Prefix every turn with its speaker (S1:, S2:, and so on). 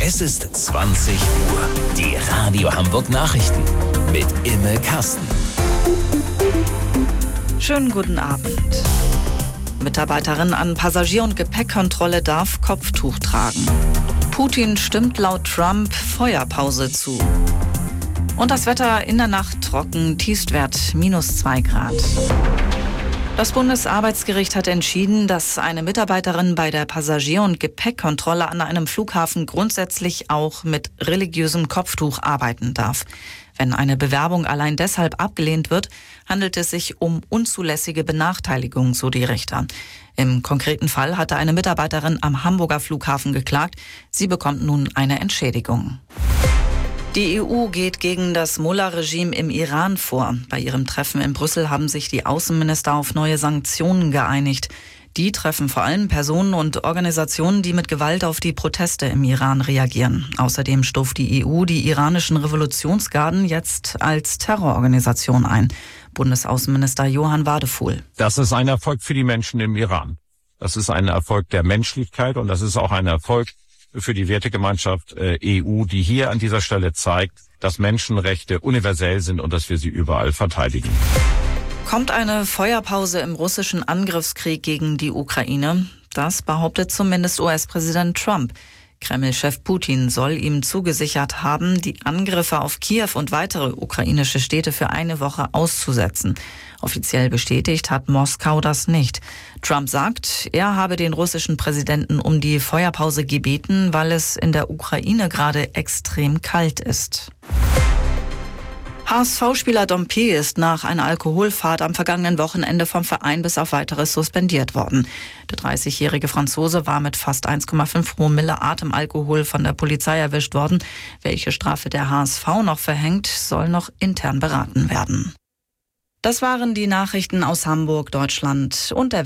S1: Es ist 20 Uhr. Die Radio Hamburg Nachrichten mit Imme Kasten.
S2: Schönen guten Abend. Mitarbeiterin an Passagier- und Gepäckkontrolle darf Kopftuch tragen. Putin stimmt laut Trump Feuerpause zu. Und das Wetter in der Nacht trocken, Tiefstwert -2 Grad. Das Bundesarbeitsgericht hat entschieden, dass eine Mitarbeiterin bei der Passagier- und Gepäckkontrolle an einem Flughafen grundsätzlich auch mit religiösem Kopftuch arbeiten darf. Wenn eine Bewerbung allein deshalb abgelehnt wird, handelt es sich um unzulässige Benachteiligung, so die Richter. Im konkreten Fall hatte eine Mitarbeiterin am Hamburger Flughafen geklagt. Sie bekommt nun eine Entschädigung. Die EU geht gegen das Mullah-Regime im Iran vor. Bei ihrem Treffen in Brüssel haben sich die Außenminister auf neue Sanktionen geeinigt. Die treffen vor allem Personen und Organisationen, die mit Gewalt auf die Proteste im Iran reagieren. Außerdem stuft die EU die iranischen Revolutionsgarden jetzt als Terrororganisation ein. Bundesaußenminister Johann Wadefuhl.
S3: Das ist ein Erfolg für die Menschen im Iran. Das ist ein Erfolg der Menschlichkeit und das ist auch ein Erfolg für die Wertegemeinschaft EU, die hier an dieser Stelle zeigt, dass Menschenrechte universell sind und dass wir sie überall verteidigen.
S2: Kommt eine Feuerpause im russischen Angriffskrieg gegen die Ukraine? Das behauptet zumindest US-Präsident Trump. Kreml-Chef Putin soll ihm zugesichert haben, die Angriffe auf Kiew und weitere ukrainische Städte für eine Woche auszusetzen. Offiziell bestätigt hat Moskau das nicht. Trump sagt, er habe den russischen Präsidenten um die Feuerpause gebeten, weil es in der Ukraine gerade extrem kalt ist. HSV-Spieler Dompe ist nach einer Alkoholfahrt am vergangenen Wochenende vom Verein bis auf Weiteres suspendiert worden. Der 30-jährige Franzose war mit fast 1,5 Promille Atemalkohol von der Polizei erwischt worden. Welche Strafe der HSV noch verhängt, soll noch intern beraten werden. Das waren die Nachrichten aus Hamburg, Deutschland und der Welt.